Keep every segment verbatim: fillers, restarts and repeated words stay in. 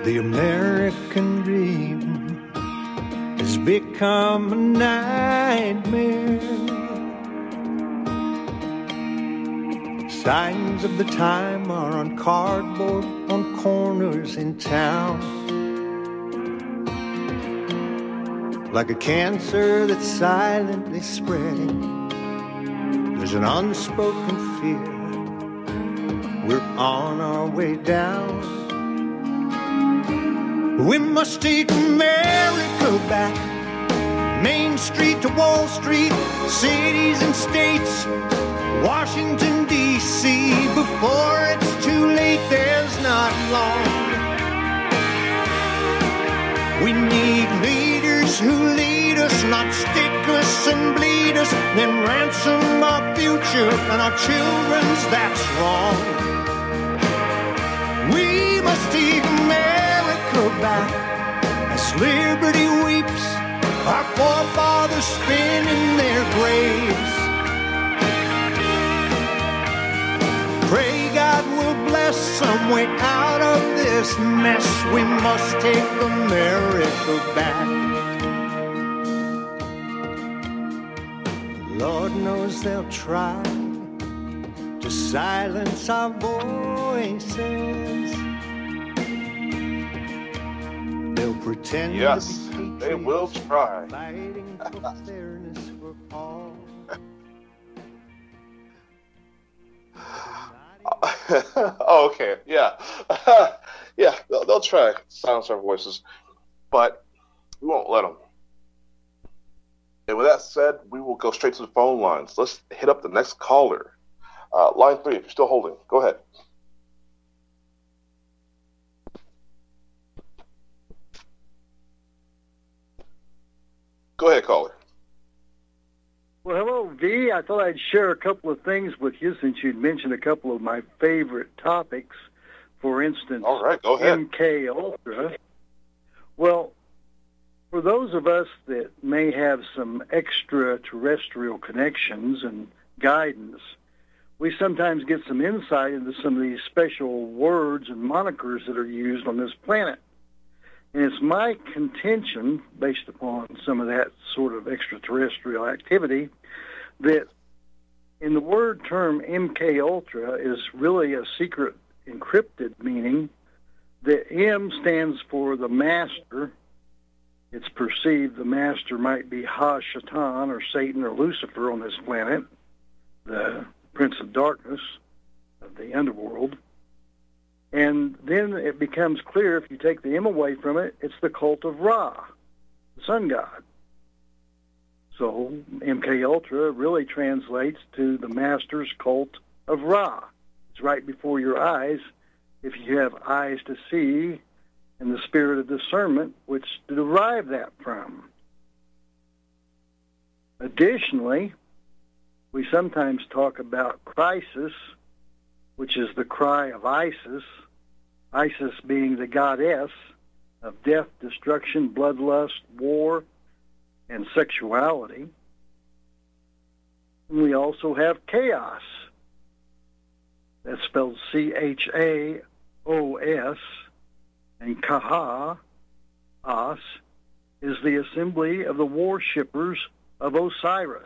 The American dream has become a nightmare. Signs of the time are on cardboard on corners in town. Like a cancer that's silently spreading, there's an unspoken fear. We're on our way down. We must take America back. Main Street to Wall Street, cities and states, Washington, D C Before it's too late, there's not long. We need leaders who lead us, not stick us and bleed us, then ransom our future and our children's, that's wrong. We must take America back as liberty weeps, our forefathers spin in their graves. Pray God will bless some way out of this mess. We must take America back. Lord knows they'll try to silence our voices. They'll pretend yes, to be they will try. Fighting for fairness for all. Oh, okay, yeah. yeah, they'll, they'll try to silence our voices, but we won't let them. And with that said, we will go straight to the phone lines. Let's hit up the next caller. Uh, line three, if you're still holding, go ahead. Go ahead, caller. Well, hello, V. I thought I'd share a couple of things with you since you'd mentioned a couple of my favorite topics. For instance, All right, go ahead. M K Ultra. Well, for those of us that may have some extraterrestrial connections and guidance, we sometimes get some insight into some of these special words and monikers that are used on this planet. And it's my contention, based upon some of that sort of extraterrestrial activity, that in the word term M K Ultra is really a secret encrypted meaning. The M stands for the master. It's perceived the master might be Ha-Shatan or Satan or Lucifer on this planet, the prince of darkness of the underworld. And then it becomes clear, if you take the M away from it, it's the cult of Ra, the sun god. So M K Ultra really translates to the master's cult of Ra. It's right before your eyes if you have eyes to see and the spirit of discernment, which to derive that from. Additionally, we sometimes talk about crisis, which is the cry of Isis, Isis being the goddess of death, destruction, bloodlust, war, and sexuality. And we also have chaos. That's spelled C H A O S, and Kaha, As, is the assembly of the worshippers of Osiris.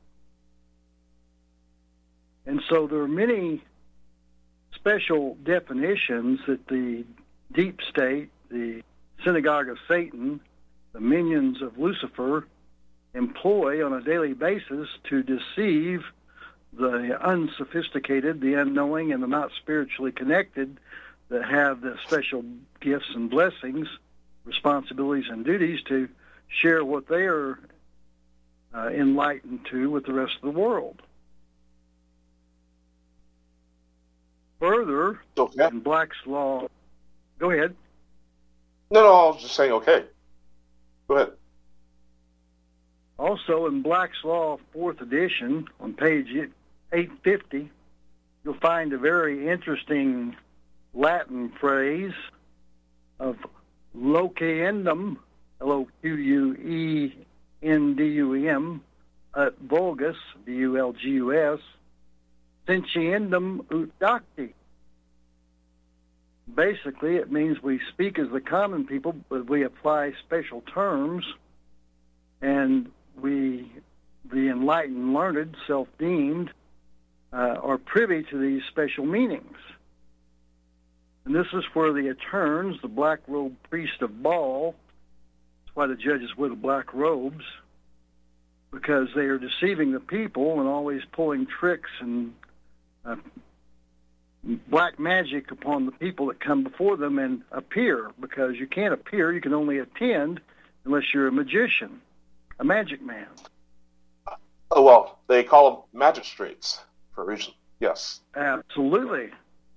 And so there are many special definitions that the deep state, the synagogue of Satan, the minions of Lucifer, employ on a daily basis to deceive the unsophisticated, the unknowing, and the not spiritually connected that have the special gifts and blessings, responsibilities and duties to share what they are uh, enlightened to with the rest of the world. Further, Okay. in Black's Law, go ahead. No, no, I was just saying, okay. Go ahead. Also, in Black's Law, fourth edition, on page eight fifty, you'll find a very interesting Latin phrase of loquendum, L O Q U E N D U M, at vulgus, V U L G U S, sentiendum ut docti. Basically, it means we speak as the common people, but we apply special terms, and we, the enlightened, learned, self-deemed, uh, are privy to these special meanings. And this is where the Eterns, the black-robed priest of Baal, that's why the judges wear the black robes, because they are deceiving the people and always pulling tricks and uh, black magic upon the people that come before them and appear, because you can't appear, you can only attend unless you're a magician, a magic man. Oh, well, they call them magistrates for a reason, yes. Absolutely.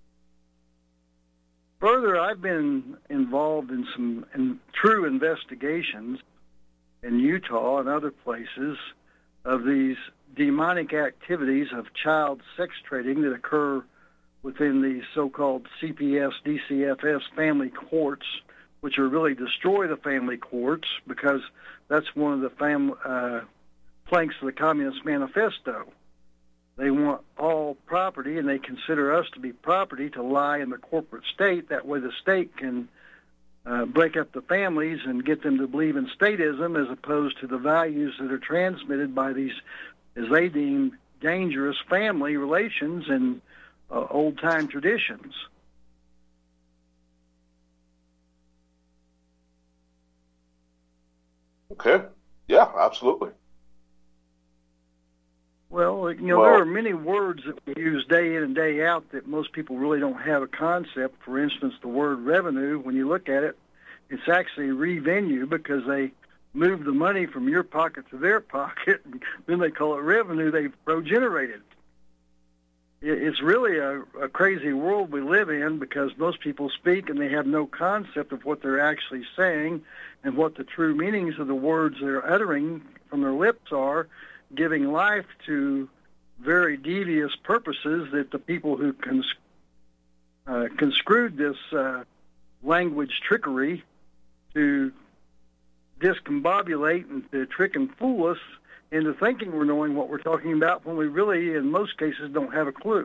Further, I've been involved in some in true investigations in Utah and other places of these demonic activities of child sex trading that occur within the so-called C P S, D C F S family courts, which are really destroy the family courts, because that's one of the fam- uh, planks of the Communist Manifesto. They want all property, and they consider us to be property to lie in the corporate state. That way the state can uh, break up the families and get them to believe in statism, as opposed to the values that are transmitted by these, as they deem, dangerous family relations and uh, old-time traditions. Okay. Yeah, absolutely. Well, you know, well, there are many words that we use day in and day out that most people really don't have a concept. For instance, the word revenue, when you look at it, it's actually revenue, because they move the money from your pocket to their pocket, and then they call it revenue they've pro-generated. It's really a, a crazy world we live in, because most people speak and they have no concept of what they're actually saying and what the true meanings of the words they're uttering from their lips are, giving life to very devious purposes that the people who cons- uh, conscried this uh, language trickery to discombobulate and to trick and fool us into thinking we're knowing what we're talking about, when we really, in most cases, don't have a clue.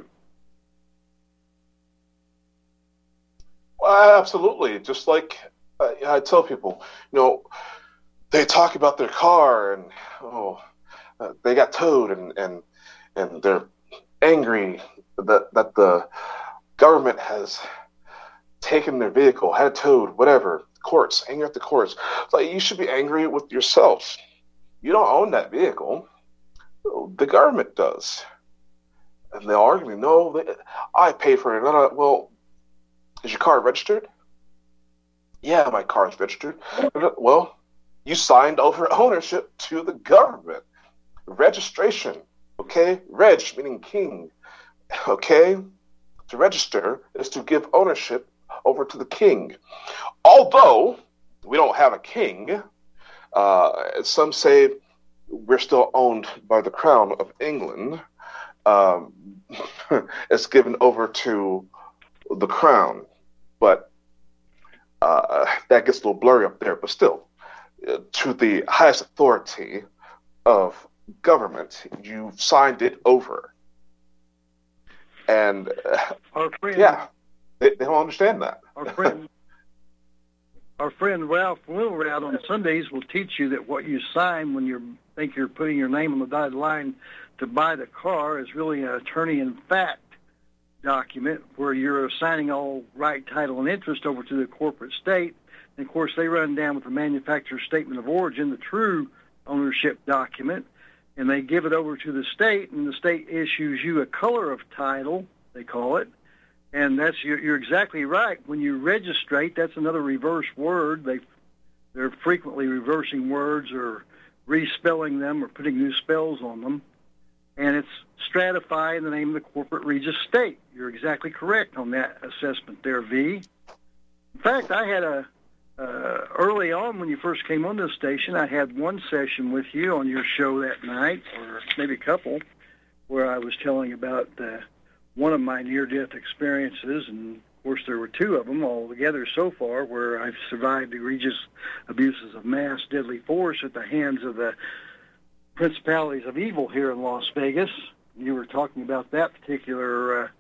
Well, absolutely. Just like uh, I tell people, you know, they talk about their car and, oh, Uh, they got towed, and, and and they're angry that that the government has taken their vehicle, had it towed, whatever. Courts, angry at the courts. It's like, you should be angry with yourself. You don't own that vehicle. The government does. And they'll argue me, no, they, I paid for it. No, no, well, is your car registered? Yeah, my car is registered. Well, you signed over ownership to the government. Registration, okay? Reg, meaning king, okay? To register is to give ownership over to the king. Although we don't have a king, uh, some say we're still owned by the crown of England. Um, it's given over to the crown, but uh, that gets a little blurry up there. But still, uh, to the highest authority of government, you signed it over. And uh, our friend, yeah, they, they don't understand that. Our friend, our friend Ralph Littlerath on Sundays will teach you that what you sign when you think you're putting your name on the dotted line to buy the car is really an attorney in fact document, where you're assigning all right, title, and interest over to the corporate state. And of course, they run down with the manufacturer's statement of origin, the true ownership document, and they give it over to the state, and the state issues you a color of title, they call it. And that's you're, you're exactly right. When you registrate, that's another reverse word. They they're frequently reversing words or respelling them or putting new spells on them, and it's stratify in the name of the corporate Regis state. You're exactly correct on that assessment there, V. In fact, I had a uh, early on when you first came on this station, I had one session with you on your show that night, or maybe a couple, where I was telling about uh, one of my near-death experiences, and of course there were two of them altogether so far, where I've survived egregious abuses of mass deadly force at the hands of the principalities of evil here in Las Vegas. You were talking about that particular uh,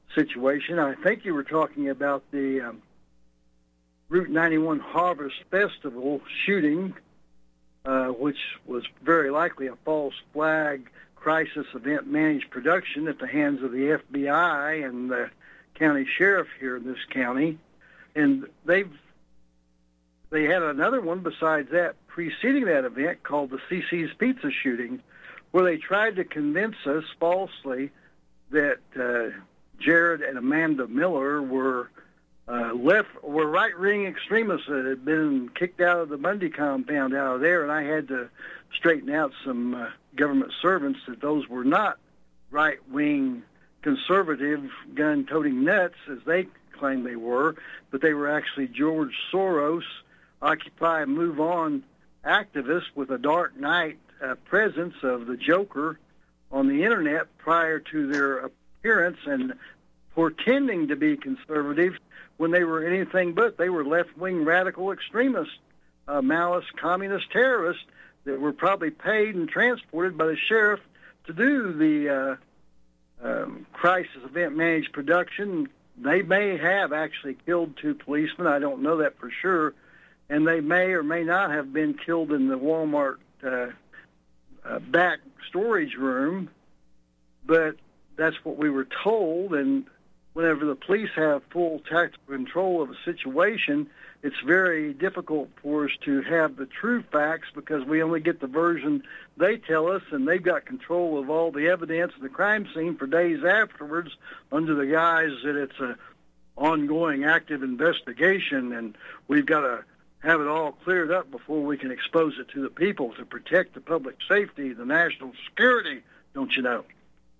situation. I think you were talking about the um, Route ninety-one Harvest Festival shooting, uh, which was very likely a false flag crisis event managed production at the hands of the F B I and the county sheriff here in this county. And they've they had another one besides that preceding that event called the C C's Pizza shooting, where they tried to convince us falsely that uh, Jared and Amanda Miller were uh, left were right-wing extremists that had been kicked out of the Bundy compound out of there, and I had to straighten out some uh, government servants that those were not right-wing conservative gun-toting nuts as they claimed they were, but they were actually George Soros, Occupy, Move On activists with a dark night uh, presence of the Joker on the internet prior to their appearance and pretending to be conservative when they were anything but. They were left-wing radical extremists, uh, malice communist terrorists that were probably paid and transported by the sheriff to do the uh, um, crisis event managed production. They may have actually killed two policemen. I don't know that for sure. And they may or may not have been killed in the Walmart uh, uh, back storage room. But that's what we were told. And whenever the police have full tactical control of a situation, it's very difficult for us to have the true facts because we only get the version they tell us, and they've got control of all the evidence of the crime scene for days afterwards under the guise that it's a ongoing active investigation, and we've got to have it all cleared up before we can expose it to the people to protect the public safety, the national security, don't you know?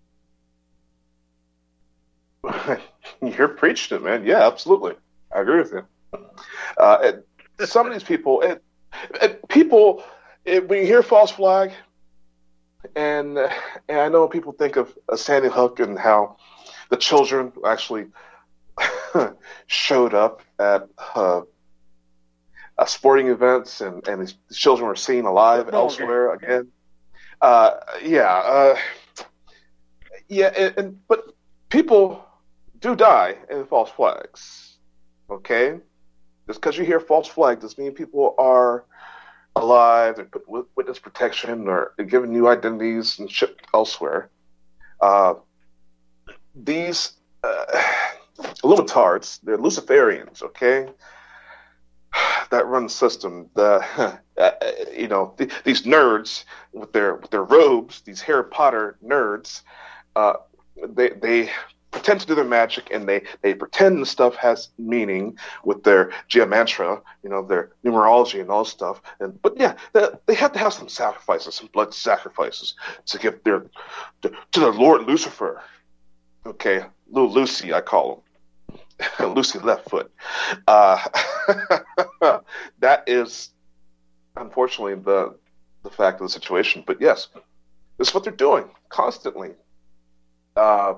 You're preaching it, man. Yeah, absolutely. I agree with you. Uh, and some of these people, and, and people, it, when you hear false flag, and and I know people think of uh, Sandy Hook and how the children actually showed up at uh, uh, sporting events, and, and these children were seen alive Football elsewhere game. again. Uh, yeah, uh, yeah, and, and but people do die in false flags. Okay. Just because you hear false flag doesn't mean people are alive and put witness protection or given new identities and shipped elsewhere. Uh, these uh, Illuminards, they're Luciferians, okay? That run the system. The uh, you know th- these nerds with their with their robes, these Harry Potter nerds, uh, they they. pretend to do their magic, and they, they pretend the stuff has meaning with their geomantra, you know, their numerology and all this stuff. And but yeah, they, they have to have some sacrifices, some blood sacrifices to give their to, to their Lord Lucifer. Okay, little Lucy, I call him Lucy Left Foot. Uh, that is unfortunately the the fact of the situation. But yes, this is what they're doing constantly. Uh,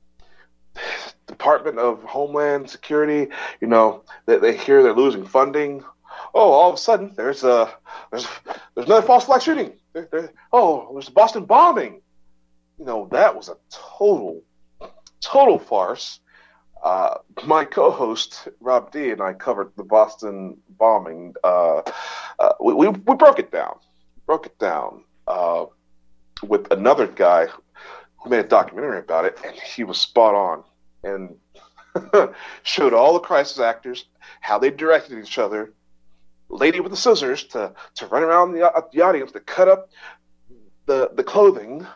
Department of Homeland Security, you know, they, they hear they're losing funding. Oh, all of a sudden there's a there's there's another false flag shooting. There, there, oh, there's the Boston bombing. You know, that was a total total farce. Uh, my co-host Rob D and I covered the Boston bombing. Uh, uh, we, we we broke it down, broke it down uh, with another guy who made a documentary about it, and he was spot on and showed all the crisis actors how they directed each other. Lady with the scissors to, to run around the, uh, the audience to cut up the the clothing,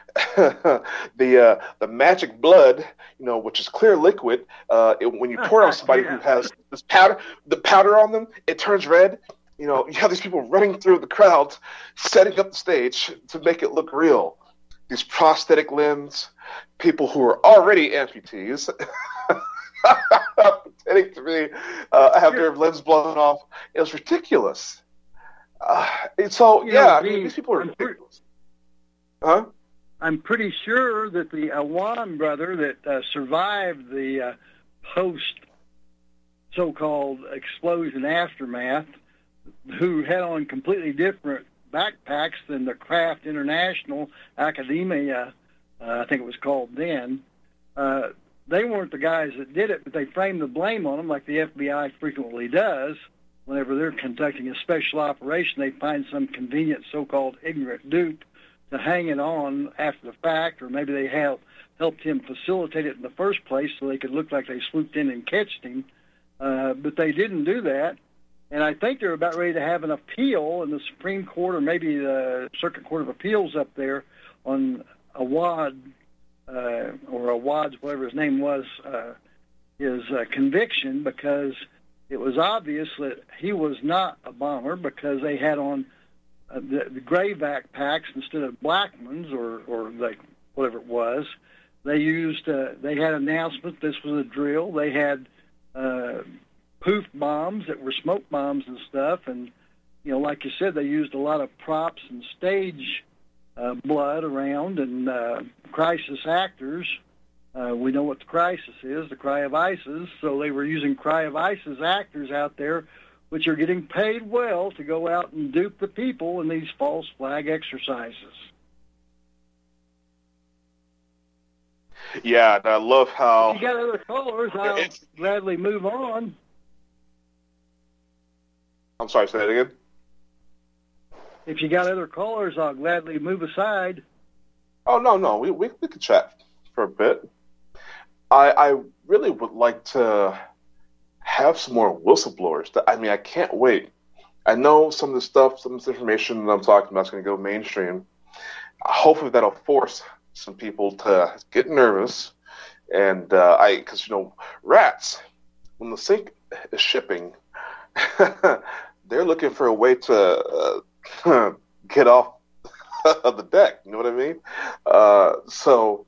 the uh, the magic blood, you know, which is clear liquid. Uh, it, when you pour it on somebody yeah. who has this powder, the powder on them, it turns red. You know, you have these people running through the crowd, setting up the stage to make it look real. These prosthetic limbs, people who are already amputees, pretending to be uh, have their limbs blown off. It was ridiculous. Uh, and so, You yeah, know, I mean, the- these people are I'm ridiculous. Huh? I'm pretty sure that the Awan brother that uh, survived the uh, post so-called explosion aftermath, who had on completely different backpacks than the Kraft International Academia, uh, I think it was called then, uh, they weren't the guys that did it, but they framed the blame on them like the F B I frequently does. Whenever they're conducting a special operation, they find some convenient so-called ignorant dupe to hang it on after the fact, or maybe they have helped him facilitate it in the first place so they could look like they swooped in and catched him. Uh, but they didn't do that. And I think they're about ready to have an appeal in the Supreme Court or maybe the Circuit Court of Appeals up there on Awad, uh, or Awad's, whatever his name was, uh, his uh, conviction, because it was obvious that he was not a bomber because they had on uh, the, the gray backpacks instead of black ones, or, or like whatever it was. They used, uh, they had announcements this was a drill. They had uh, poof bombs that were smoke bombs and stuff. And, you know, like you said, they used a lot of props and stage uh, blood around and uh, crisis actors. Uh, we know what the crisis is, the cry of ISIS. So they were using cry of ISIS actors out there, which are getting paid well to go out and dupe the people in these false flag exercises. Yeah, and I love how... If you got other callers, I'll it's... gladly move on. I'm sorry, say that again? If you got other callers, I'll gladly move aside. Oh, no, no, we we, we could chat for a bit. I I really would like to have some more whistleblowers. I mean, I can't wait. I know some of the stuff, some of this information that I'm talking about is going to go mainstream. Hopefully that'll force some people to get nervous. And uh, I, because, you know, rats, when the sink is shipping, they're looking for a way to uh, get off of the deck. You know what I mean? Uh, so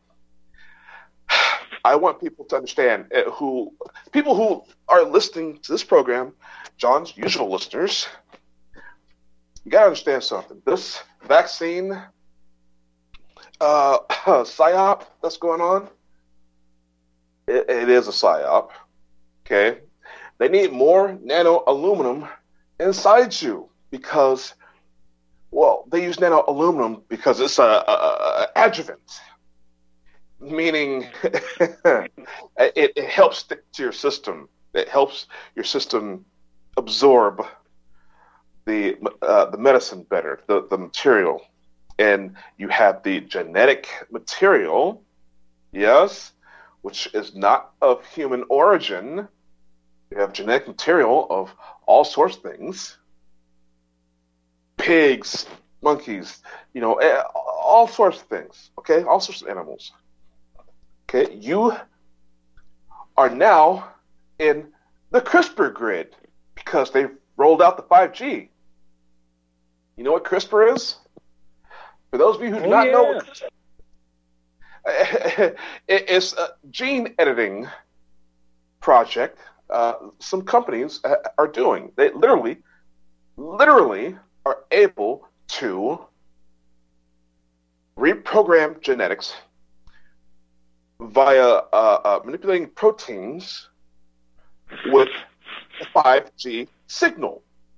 I want people to understand uh, who, people who are listening to this program, John's usual listeners, you got to understand something. This vaccine uh, psyop that's going on, it, it is a psyop, okay? They need more nano aluminum inside you because, well, they use nano aluminum because it's a, a, a adjuvant, meaning it, it helps stick to your system. It helps your system absorb the uh, the medicine better, the, the material. And you have the genetic material, yes, which is not of human origin. You have genetic material of all sorts of things. Pigs, monkeys, you know, all sorts of things, okay? All sorts of animals. Okay, you are now in the CRISPR grid because they've rolled out the five G. You know what CRISPR is? For those of you who do oh, not yeah. know what CRISPR it's a gene editing project uh, some companies are doing. They literally, literally are able to reprogram genetics via uh, uh, manipulating proteins with a five G signal.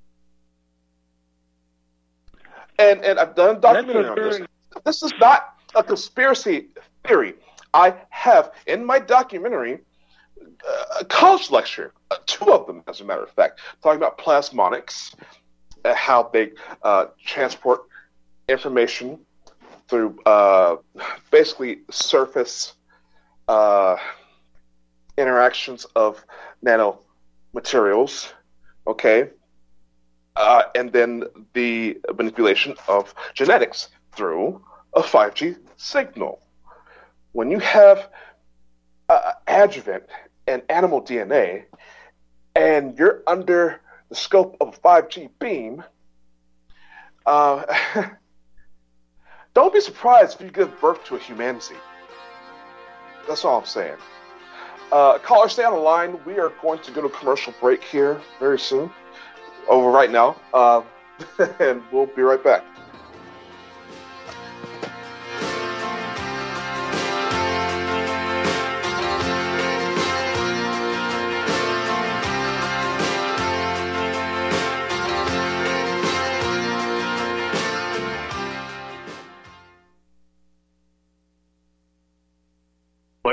And and I've done a documentary on this. This is not a conspiracy theory. I have in my documentary uh, a college lecture, uh, two of them, as a matter of fact, talking about plasmonics, uh, how they uh, transport information through uh, basically surface uh, interactions of nanomaterials, okay? Uh, and then the manipulation of genetics through a five G signal. When you have uh, adjuvant and animal D N A, and you're under the scope of a five G beam, uh, don't be surprised if you give birth to a humanity. That's all I'm saying. Uh, caller, stay on the line. We are going to go to a commercial break here very soon. Over right now, uh, and we'll be right back.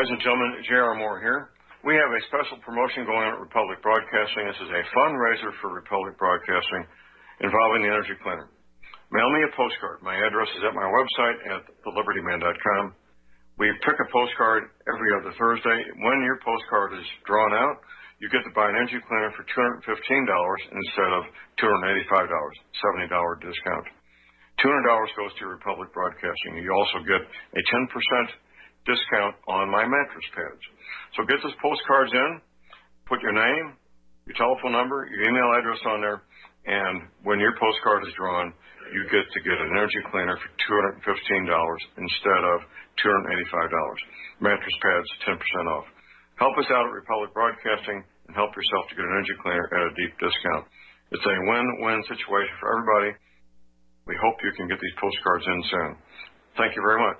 Ladies and gentlemen, J R. Moore here. We have a special promotion going on at Republic Broadcasting. This is a fundraiser for Republic Broadcasting involving the Energy Cleaner. Mail me a postcard. My address is at my website at the liberty man dot com. We pick a postcard every other Thursday. When your postcard is drawn out, you get to buy an Energy Cleaner for two hundred fifteen dollars instead of two hundred eighty-five dollars, seventy dollars discount. two hundred dollars goes to Republic Broadcasting. You also get a ten percent discount on my mattress pads. So get those postcards in, put your name, your telephone number, your email address on there, and when your postcard is drawn, you get to get an Energy Cleaner for two hundred fifteen dollars instead of two hundred eighty-five dollars. Mattress pads, ten percent off. Help us out at Republic Broadcasting and help yourself to get an Energy Cleaner at a deep discount. It's a win-win situation for everybody. We hope you can get these postcards in soon. Thank you very much.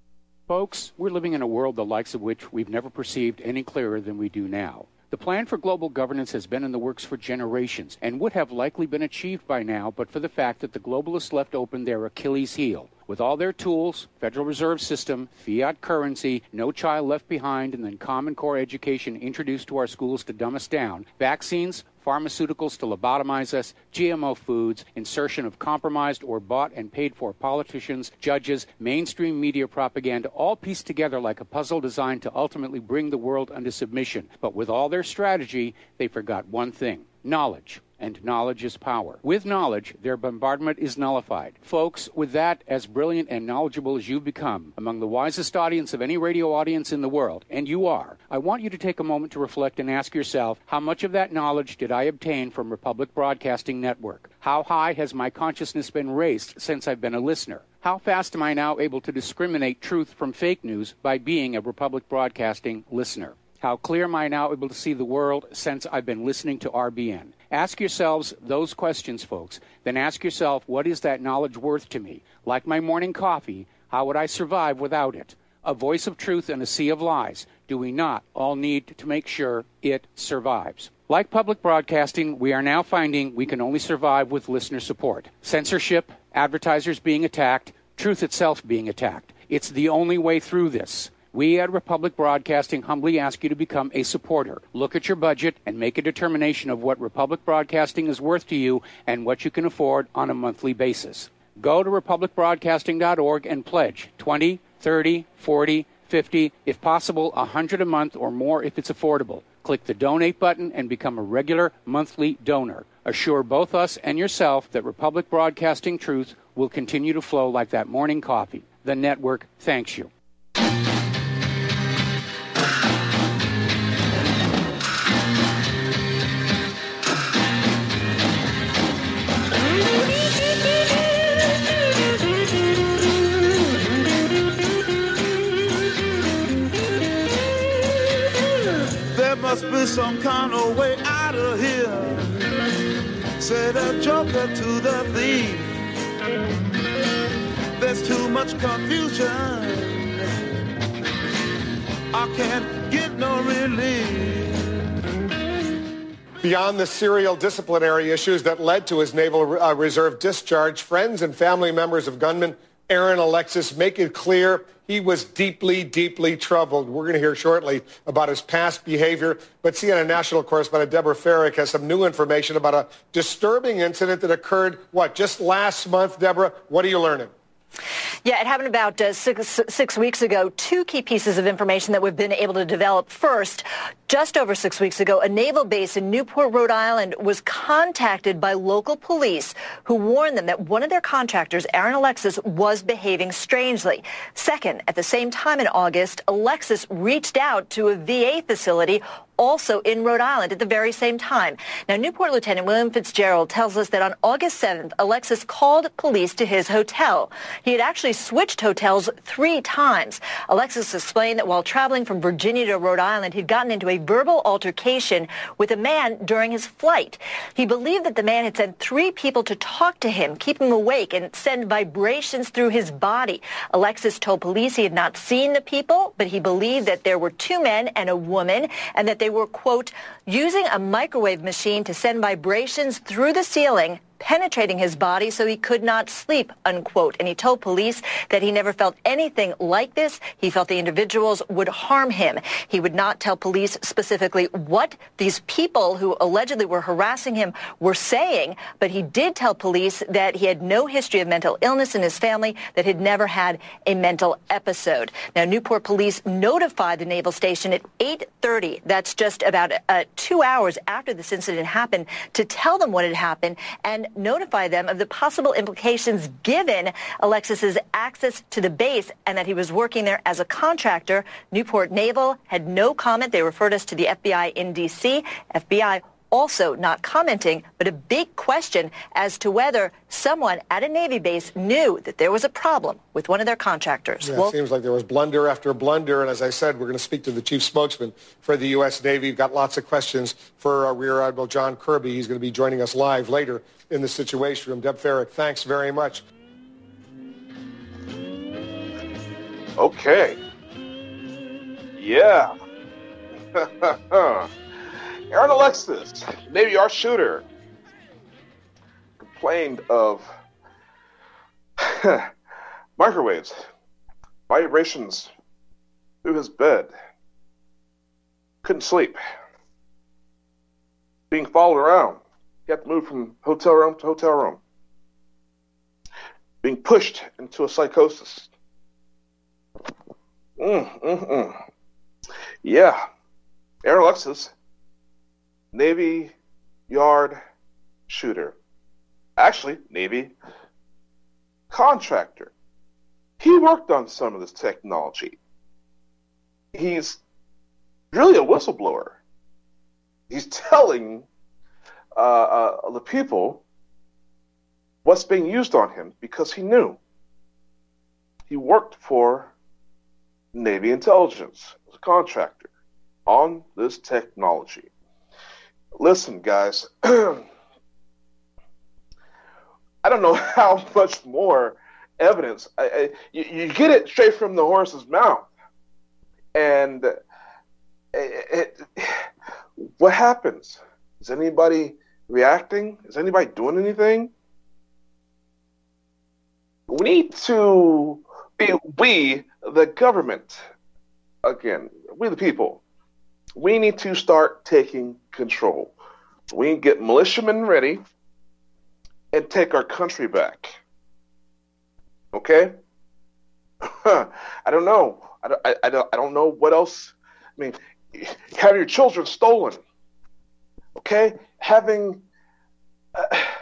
Folks, we're living in a world the likes of which we've never perceived any clearer than we do now. The plan for global governance has been in the works for generations and would have likely been achieved by now but for the fact that the globalists left open their Achilles heel. With all their tools, Federal Reserve System, fiat currency, no child left behind, and then Common Core education introduced to our schools to dumb us down, vaccines, pharmaceuticals to lobotomize us, G M O foods, insertion of compromised or bought and paid for politicians, judges, mainstream media propaganda, all pieced together like a puzzle designed to ultimately bring the world under submission. But with all their strategy, they forgot one thing: knowledge. And knowledge is power. With knowledge, their bombardment is nullified. Folks, with that, as brilliant and knowledgeable as you've become, among the wisest audience of any radio audience in the world, and you are, I want you to take a moment to reflect and ask yourself, how much of that knowledge did I obtain from Republic Broadcasting Network? How high has my consciousness been raised since I've been a listener? How fast am I now able to discriminate truth from fake news by being a Republic Broadcasting listener? How clear am I now able to see the world since I've been listening to R B N? Ask yourselves those questions, folks. Then ask yourself, what is that knowledge worth to me? Like my morning coffee, how would I survive without it? A voice of truth in a sea of lies. Do we not all need to make sure it survives? Like public broadcasting, we are now finding we can only survive with listener support. Censorship, advertisers being attacked, truth itself being attacked. It's the only way through this. We at Republic Broadcasting humbly ask you to become a supporter. Look at your budget and make a determination of what Republic Broadcasting is worth to you and what you can afford on a monthly basis. Go to republic broadcasting dot org and pledge twenty, thirty, forty, fifty, if possible, one hundred a month or more if it's affordable. Click the donate button and become a regular monthly donor. Assure both us and yourself that Republic Broadcasting truth will continue to flow like that morning coffee. The network thanks you. Must be some kind of way out of here, said a joker to the thief. There's too much confusion, I can't get no relief. Beyond the serial disciplinary issues that led to his Naval uh, Reserve discharge, friends and family members of gunman Aaron Alexis make it clear he was deeply, deeply troubled. We're going to hear shortly about his past behavior. But C N N national correspondent Deborah Farrick has some new information about a disturbing incident that occurred, what, just last month, Deborah? What are you learning? Yeah, it happened about uh, six, six weeks ago. Two key pieces of information that we've been able to develop. First, just over six weeks ago, a naval base in Newport, Rhode Island, was contacted by local police who warned them that one of their contractors, Aaron Alexis, was behaving strangely. Second, at the same time in August, Alexis reached out to a V A facility also in Rhode Island at the very same time. Now, Newport Lieutenant William Fitzgerald tells us that on August seventh, Alexis called police to his hotel. He had actually switched hotels three times. Alexis explained that while traveling from Virginia to Rhode Island, he'd gotten into a verbal altercation with a man during his flight. He believed that the man had sent three people to talk to him, keep him awake, and send vibrations through his body. Alexis told police he had not seen the people, but he believed that there were two men and a woman, and that they were, quote, using a microwave machine to send vibrations through the ceiling penetrating his body so he could not sleep, unquote. And he told police that he never felt anything like this. He felt the individuals would harm him. He would not tell police specifically what these people who allegedly were harassing him were saying, but he did tell police that he had no history of mental illness in his family, that he'd never had a mental episode. Now, Newport police notified the naval station at eight thirty, that's just about uh, two hours after this incident happened, to tell them what had happened and notify them of the possible implications given Alexis's access to the base and that he was working there as a contractor. Newport Naval had no comment. They referred us to the F B I in D C. F B I also not commenting, but a big question as to whether someone at a Navy base knew that there was a problem with one of their contractors. Yeah, well, it seems like there was blunder after blunder, and as I said, we're going to speak to the chief spokesman for the U S Navy. We've got lots of questions for uh, Rear Admiral John Kirby. He's going to be joining us live later in the Situation Room. Deb Farrick, thanks very much. Okay. Yeah. Aaron Alexis, Navy Yard shooter, complained of microwaves, vibrations through his bed, couldn't sleep, being followed around. He had to move from hotel room to hotel room, being pushed into a psychosis. Mm, mm, mm. Yeah, Aaron Alexis, Navy Yard shooter. Actually, Navy contractor. He worked on some of this technology. He's really a whistleblower. He's telling uh, uh, the people what's being used on him because he knew. He worked for Navy intelligence as a contractor on this technology. Listen, guys, I don't know how much more evidence. I, I, you, you get it straight from the horse's mouth. And it, it, what happens? Is anybody reacting? Is anybody doing anything? We need to be, we, the government, again, we the people, we need to start taking control. We need to get militiamen ready and take our country back. Okay? I don't know. I don't, I, I, don't, I don't know what else. I mean, have your children stolen. Okay? Having uh,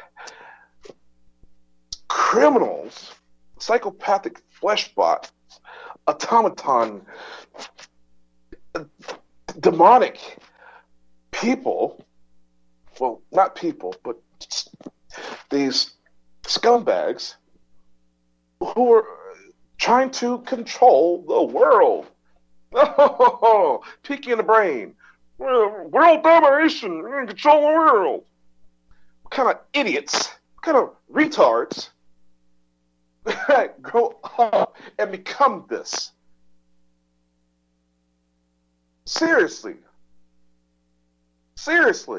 criminals, psychopathic fleshbot, automaton, uh, demonic people, well, not people, but these scumbags who are trying to control the world. Oh, peeking in the brain. World domination. We're going to control the world. What kind of idiots, what kind of retards grow up and become this? Seriously. Seriously.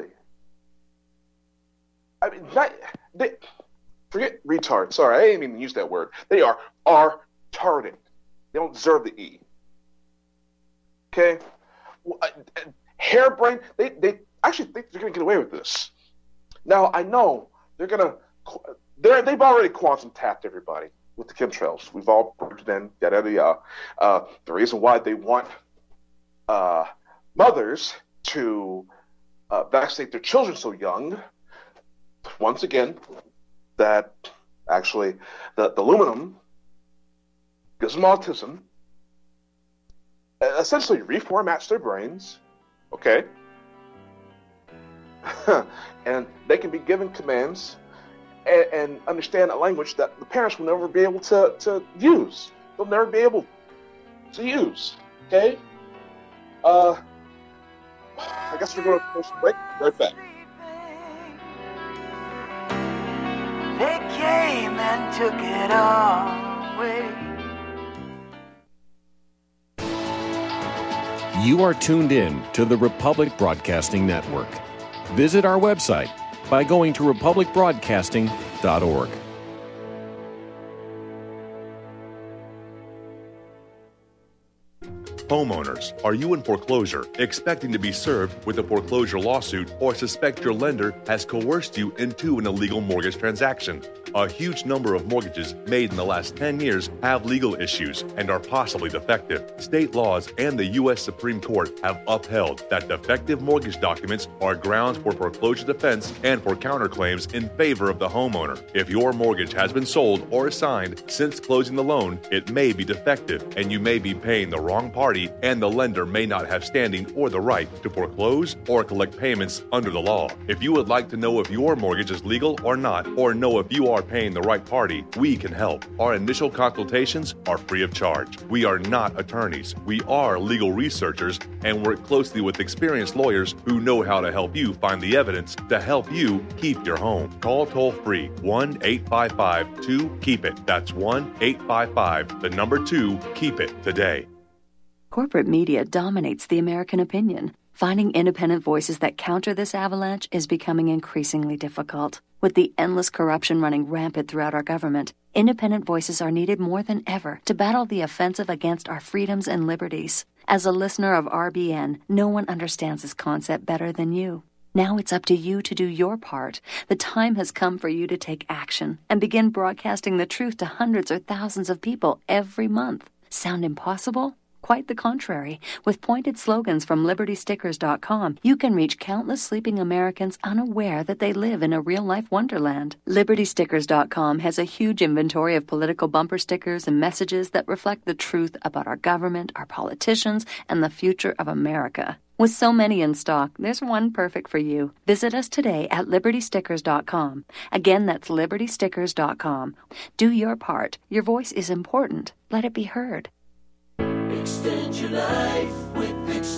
I mean, not, they, forget retard. Sorry, I didn't even use that word. They are retarded. They don't deserve the E. Okay? Well, uh, harebrained. They, they actually think they're going to get away with this. Now, I know they're going to, they're, they've already quantum tapped everybody with the chemtrails. We've all put it in, yada, yada, yada. Uh, the reason why they want uh, mothers to uh, vaccinate their children so young, once again, that actually the, the aluminum gives them autism, essentially reformats their brains, okay? And they can be given commands and, and understand a language that the parents will never be able to, to use. They'll never be able to use, okay? Uh, I guess we're going to post a break. Right back. They came and took it all away. You are tuned in to the Republic Broadcasting Network. Visit our website, by going to republic broadcasting dot org. Homeowners, are you in foreclosure, expecting to be served with a foreclosure lawsuit, or suspect your lender has coerced you into an illegal mortgage transaction? A huge number of mortgages made in the last ten years have legal issues and are possibly defective. State laws and the U S Supreme Court have upheld that defective mortgage documents are grounds for foreclosure defense and for counterclaims in favor of the homeowner. If your mortgage has been sold or assigned since closing the loan, it may be defective and you may be paying the wrong party, and the lender may not have standing or the right to foreclose or collect payments under the law. If you would like to know if your mortgage is legal or not, or know if you are paying the right party, we can help. Our initial consultations are free of charge. We are not attorneys. We are legal researchers and work closely with experienced lawyers who know how to help you find the evidence to help you keep your home. Call toll-free one eight five five two keep it. That's one eight five five, the number two, keep it today. Corporate media dominates the American opinion. Finding independent voices that counter this avalanche is becoming increasingly difficult. With the endless corruption running rampant throughout our government, independent voices are needed more than ever to battle the offensive against our freedoms and liberties. As a listener of R B N, no one understands this concept better than you. Now it's up to you to do your part. The time has come for you to take action and begin broadcasting the truth to hundreds or thousands of people every month. Sound impossible? Quite the contrary. With pointed slogans from liberty stickers dot com, you can reach countless sleeping Americans unaware that they live in a real-life wonderland. liberty stickers dot com has a huge inventory of political bumper stickers and messages that reflect the truth about our government, our politicians, and the future of America. With so many in stock, there's one perfect for you. Visit us today at liberty stickers dot com. Again, that's liberty stickers dot com. Do your part. Your voice is important. Let it be heard. Extend your life with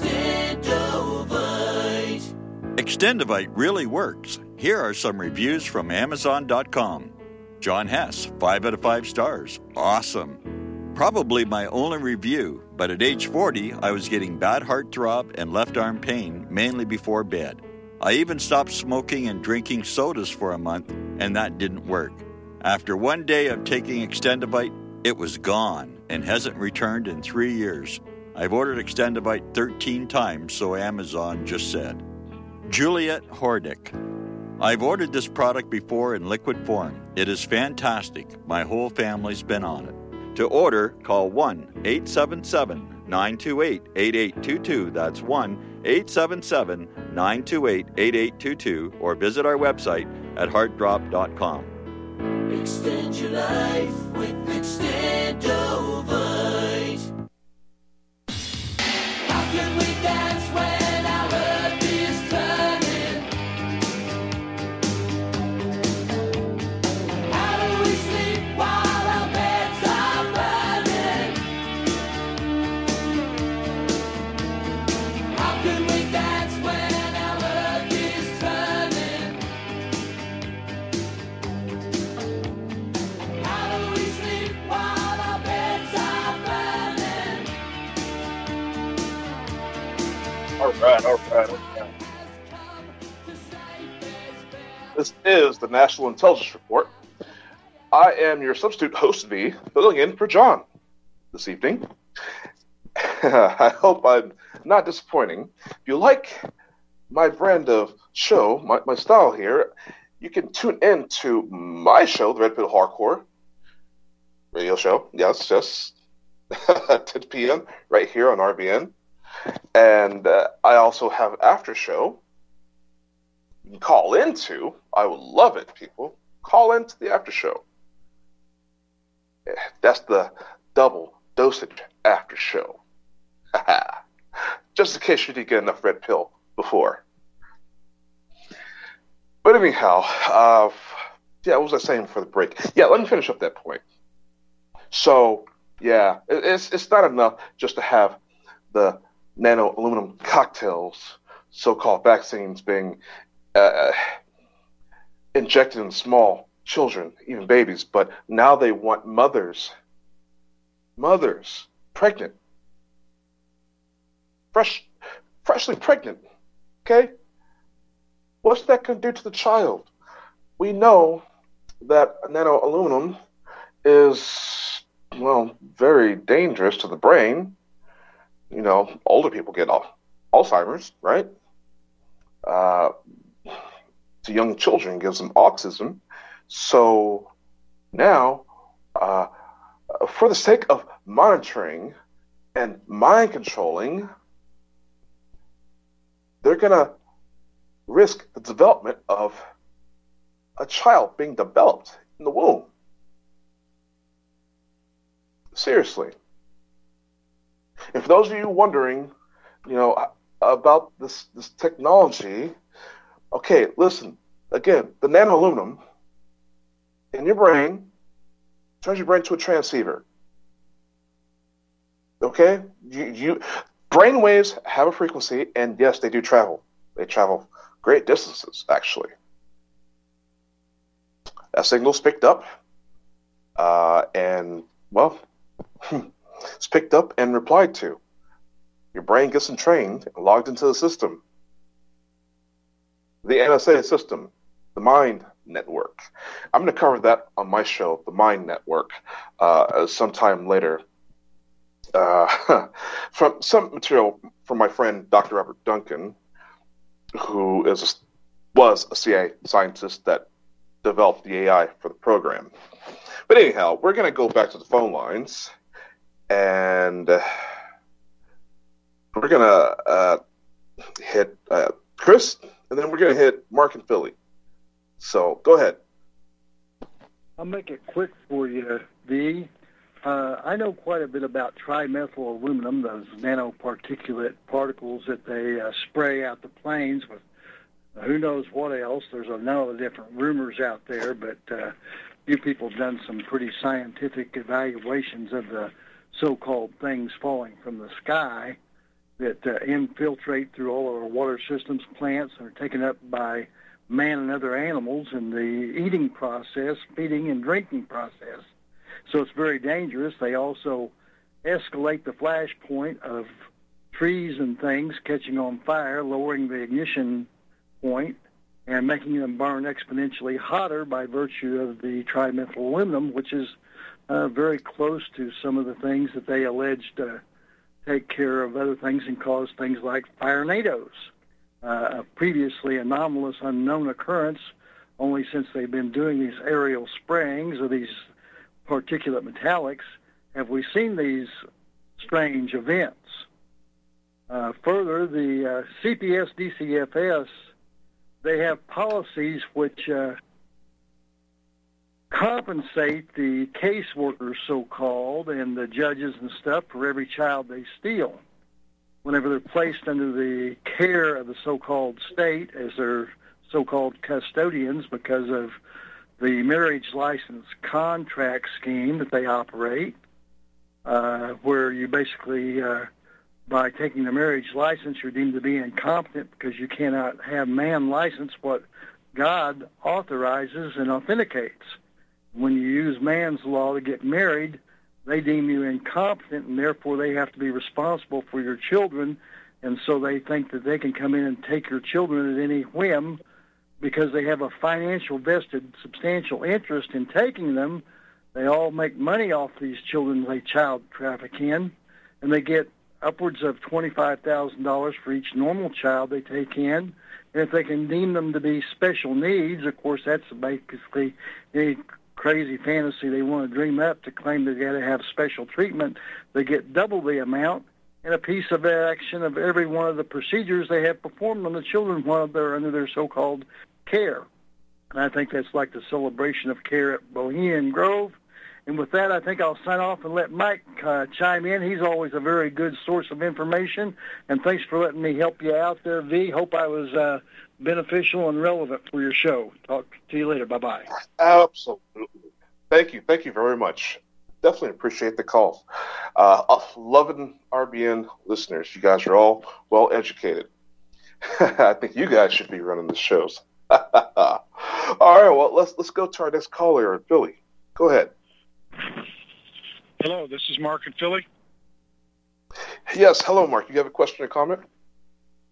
Extendovite. Extendovite really works. Here are some reviews from amazon dot com. John Hess, five out of five stars. Awesome. Probably my only review, but at age forty, I was getting bad heart throb and left arm pain, mainly before bed. I even stopped smoking and drinking sodas for a month, and that didn't work. After one day of taking Extendovite, it was gone and hasn't returned in three years. I've ordered Extendovite thirteen times, so Amazon just said. Juliet Hordick. I've ordered this product before in liquid form. It is fantastic. My whole family's been on it. To order, call one eight seven seven, nine two eight, eight eight two two. That's one eight seven seven, nine two eight, eight eight two two, or visit our website at heart drop dot com. Extend your life with Extendovite. How can we dance when our earth is turning? How do we sleep while our beds are burning? How can we dance when our earth is turning? How do we sleep while our beds are burning? All right, all right, all right. This is the National Intelligence Report. I am your substitute host, V, filling in for John this evening. I hope I'm not disappointing. If you like my brand of show, my, my style here, you can tune in to my show, the Red Pill Hardcore radio show. Yes, yes. ten p.m. right here on R B N. And uh, I also have an after show you can call into. I would love it, people. Call into the after show. That's the double dosage after show. Just in case you didn't get enough red pill before. But anyhow, uh, yeah, what was I saying for the break? Yeah, let me finish up that point. So, yeah, it, it's it's not enough just to have the nano aluminum cocktails, so-called vaccines being uh, injected in small children, even babies, but now they want mothers, mothers, pregnant, fresh, freshly pregnant, okay? what's that going to do to the child? We know that nano aluminum is, well, very dangerous to the brain. You know, older people get Alzheimer's, right? Uh, to young children, gives them autism. So now, uh, for the sake of monitoring and mind controlling, they're going to risk the development of a child being developed in the womb. Seriously. And for those of you wondering, you know, about this, this technology, okay, listen, again, the nano aluminum in your brain turns your brain to a transceiver. Okay? You, you brain waves have a frequency, and yes, they do travel. They travel great distances, actually. That signal's picked up, uh, and, well, it's picked up and replied to. Your brain gets entrained and logged into the system. The N S A system, the Mind Network. I'm going to cover that on my show, the Mind Network, uh, sometime later. Uh, from some material from my friend Doctor Robert Duncan, who is a, was a C I A scientist that developed the A I for the program. But anyhow, we're going to go back to the phone lines, and uh, we're going to uh, hit uh, Chris, and then we're going to hit Mark and Philly. So go ahead. I'll make it quick for you, V. Uh, I know quite a bit about trimethyl aluminum, those nanoparticulate particles that they uh, spray out the planes with who knows what else. There's a number of different rumors out there, but uh, you people have done some pretty scientific evaluations of the so-called things falling from the sky that uh, infiltrate through all of our water systems, plants, and are taken up by man and other animals in the eating process, feeding and drinking process. So it's very dangerous. They also escalate the flash point of trees and things catching on fire, lowering the ignition point, and making them burn exponentially hotter by virtue of the trimethyl aluminum, which is uh, very close to some of the things that they allege to take care of other things and cause things like firenadoes. Uh, a previously anomalous, unknown occurrence, only since they've been doing these aerial sprayings of these particulate metallics have we seen these strange events. Uh, further, the uh, C P S D C F S, they have policies which uh, compensate the caseworkers, so-called, and the judges and stuff for every child they steal whenever they're placed under the care of the so-called state as their so-called custodians because of the marriage license contract scheme that they operate, uh, where you basically, uh, by taking the marriage license, you're deemed to be incompetent because you cannot have man license what God authorizes and authenticates. When you use man's law to get married, they deem you incompetent, and therefore they have to be responsible for your children, and so they think that they can come in and take your children at any whim because they have a financial vested substantial interest in taking them. They all make money off these children they child traffic in, and they get upwards of twenty-five thousand dollars for each normal child they take in. And if they can deem them to be special needs, of course, that's basically any crazy fantasy they want to dream up to claim they got to have special treatment. They get double the amount and a piece of action of every one of the procedures they have performed on the children while they're under their so-called care. And I think that's like the celebration of care at Bohemian Grove. And with that, I think I'll sign off and let Mike uh, chime in. He's always a very good source of information. And thanks for letting me help you out there, V. Hope I was uh, beneficial and relevant for your show. Talk to you later. Bye-bye. Absolutely. Thank you. Thank you very much. Definitely appreciate the call. Uh, loving R B N listeners. You guys are all well educated. I think you guys should be running the shows. All right, well, let's let's go to our next caller, Billy. Go ahead. Hello, this is Mark in Philly. Yes, hello, Mark. You have a question or comment?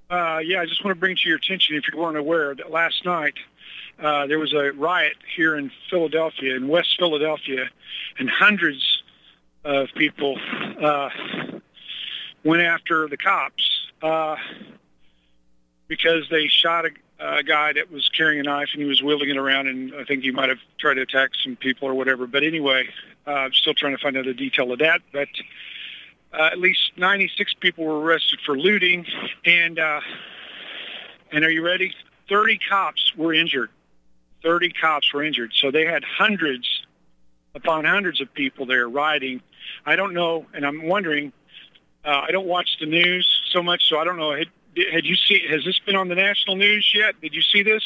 Uh, yeah, I just want to bring to your attention, if you weren't aware, that last night uh, there was a riot here in Philadelphia, in West Philadelphia, and hundreds of people uh, went after the cops uh, because they shot a, a guy that was carrying a knife and he was wielding it around, and I think he might have tried to attack some people or whatever. But anyway, uh, I'm still trying to find out the detail of that. But Uh, at least ninety-six people were arrested for looting, and uh, and are you ready? thirty cops were injured. thirty cops were injured. So they had hundreds upon hundreds of people there rioting. I don't know, and I'm wondering. Uh, I don't watch the news so much, so I don't know. Had, had you see? Has this been on the national news yet? Did you see this?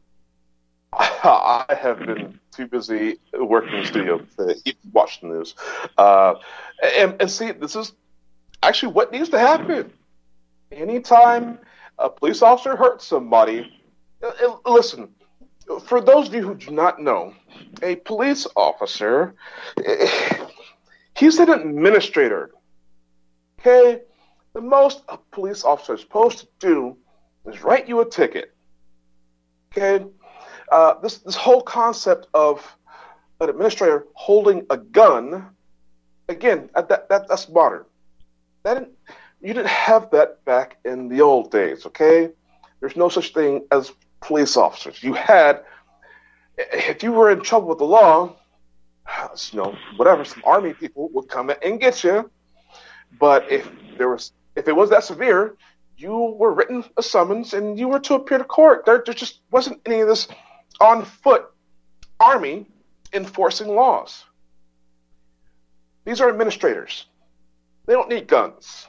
I have been too busy working in the studio to watch the news. Uh, and, and see, this is actually what needs to happen. Anytime a police officer hurts somebody, listen, for those of you who do not know, a police officer, he's an administrator. Okay? The most a police officer is supposed to do is write you a ticket. Okay? Uh, this this whole concept of an administrator holding a gun, again, that, that that's modern. That didn't, you didn't have that back in the old days, okay? There's no such thing as police officers. You had, if you were in trouble with the law, you know, whatever, some army people would come in and get you. But if there was, if it was that severe, you were written a summons and you were to appear to court. There, there just wasn't any of this on foot army enforcing laws. These are administrators. They don't need guns.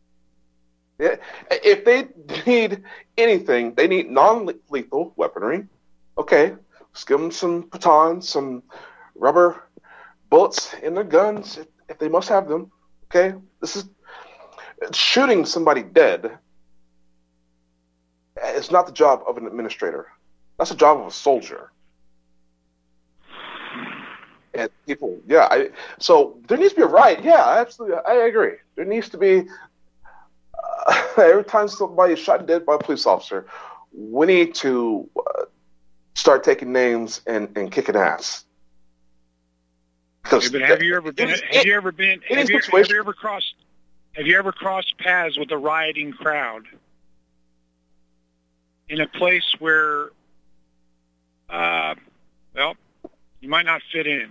If they need anything, they need non-lethal weaponry. Okay, let's give them some batons, some rubber bullets in their guns if, if they must have them. Okay, this is shooting somebody dead. It's not the job of an administrator. That's the job of a soldier. And people, yeah. I, so there needs to be a riot. Yeah, absolutely. I agree. There needs to be, uh, every time somebody is shot dead by a police officer, we need to uh, start taking names and, and kicking ass. Yeah, but have you ever been? Have it, you ever been? Have you, have you ever crossed? Have you ever crossed paths with a rioting crowd in a place where, uh, well, you might not fit in?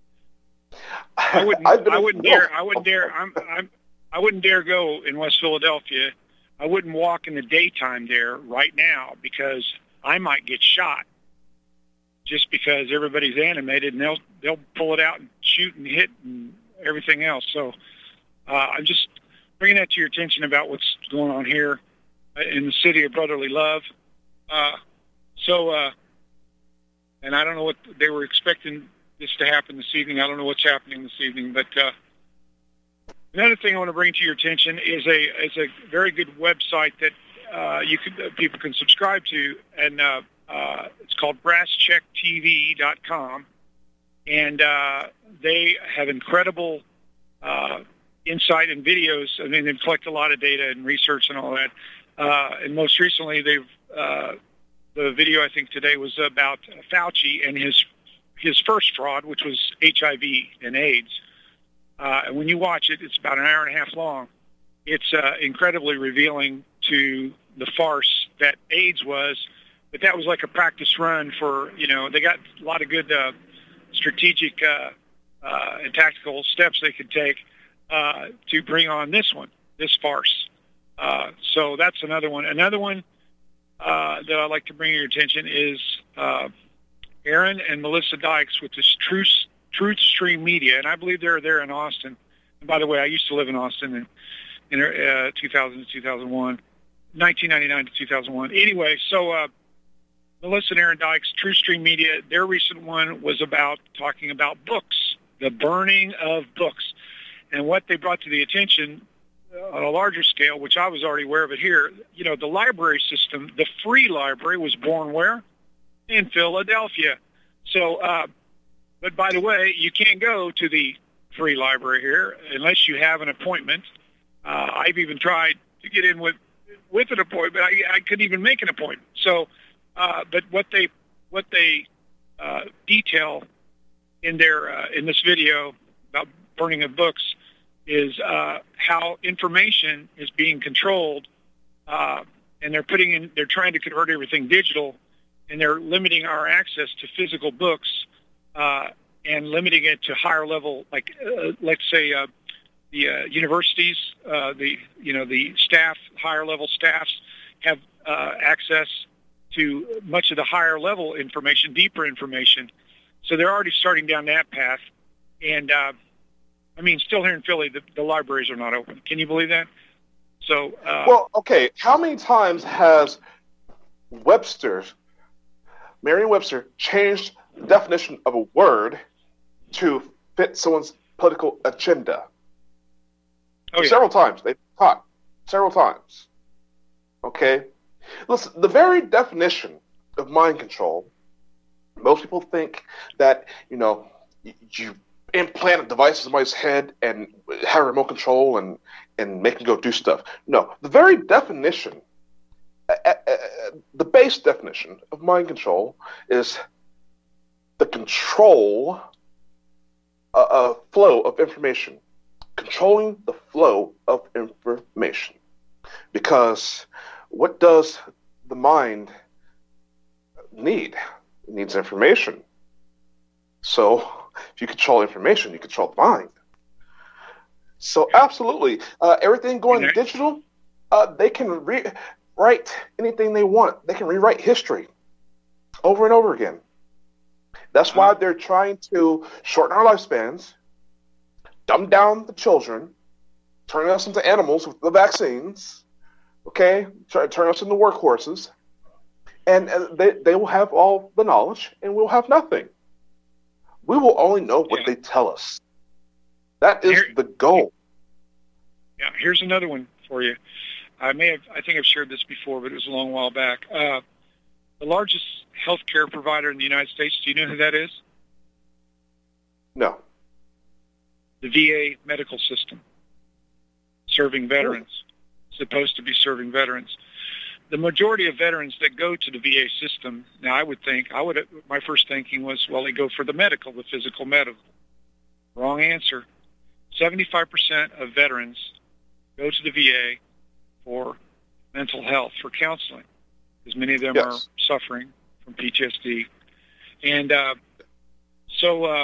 I wouldn't. I wouldn't dare. I wouldn't dare. I'm. I'm. I wouldn't dare go in West Philadelphia. I wouldn't walk in the daytime there right now because I might get shot. Just because everybody's animated and they'll they'll pull it out and shoot and hit and everything else. So uh, I'm just bringing that to your attention about what's going on here in the city of brotherly love. Uh, so, uh, and I don't know what they were expecting this to happen this evening. I don't know what's happening this evening, but uh, another thing I want to bring to your attention is a is a very good website that uh, you can uh, people can subscribe to, and uh, uh, it's called brass check T V dot com, and uh, they have incredible uh, insight and videos. I mean, they've collected a lot of data and research and all that. Uh, and most recently, they've uh, the video I think today was about Fauci and his his first fraud, which was H I V and AIDS. Uh, and when you watch it, it's about an hour and a half long. It's uh, incredibly revealing to the farce that AIDS was. But that was like a practice run for, you know, they got a lot of good uh, strategic uh, uh, and tactical steps they could take uh, to bring on this one, this farce. Uh, so that's another one. Another one uh, that I'd like to bring your attention is uh, Aaron and Melissa Dykes with this Truth, Truth Stream Media, and I believe they're there in Austin. And by the way, I used to live in Austin in, in uh, two thousand to two thousand one, nineteen ninety-nine to two thousand one. Anyway, so uh, Melissa and Aaron Dykes, Truth Stream Media, their recent one was about talking about books, the burning of books, and what they brought to the attention on a larger scale, which I was already aware of it here. You know, the library system, the free library, was born where? In Philadelphia. So, uh, but by the way, you can't go to the free library here unless you have an appointment. Uh, I've even tried to get in with with an appointment. I, I couldn't even make an appointment. So, uh, but what they what they uh, detail in their uh, in this video about burning of books is uh, how information is being controlled, uh, and they're putting in they're trying to convert everything digital, and they're limiting our access to physical books uh, and limiting it to higher level, like uh, let's say. Uh, The uh, universities, uh, the you know the staff, higher level staffs have uh, access to much of the higher level information, deeper information. So they're already starting down that path. And uh, I mean, still here in Philly, the, the libraries are not open. Can you believe that? So uh, well, okay. How many times has Webster, Merriam-Webster, changed the definition of a word to fit someone's political agenda? Oh, yeah. Several times. They've taught. Several times. Okay? Listen, the very definition of mind control, most people think that, you know, you implant a device in somebody's head and have remote control and, and make them go do stuff. No. The very definition, uh, uh, the base definition of mind control is the control uh, uh, flow of information. Controlling the flow of information. Because what does the mind need? It needs information. So if you control information, you control the mind. So absolutely, uh, everything going mm-hmm. digital, uh, they can rewrite anything they want. They can rewrite history over and over again. That's why they're trying to shorten our lifespans, dumb down the children, turn us into animals with the vaccines, okay? Try, turn us into workhorses, and, and they, they will have all the knowledge, and we'll have nothing. We will only know what yeah. they tell us. That is Here, the goal. Yeah, here's another one for you. I may have, I think I've shared this before, but it was a long while back. Uh, the largest healthcare provider in the United States, do you know who that is? No. The V A medical system, serving veterans, supposed to be serving veterans. The majority of veterans that go to the V A system, now I would think, I would, my first thinking was, well, they go for the medical, the physical medical. Wrong answer. seventy-five percent of veterans go to the V A for mental health, for counseling, because many of them yes. are suffering from P T S D. And uh, so... Uh,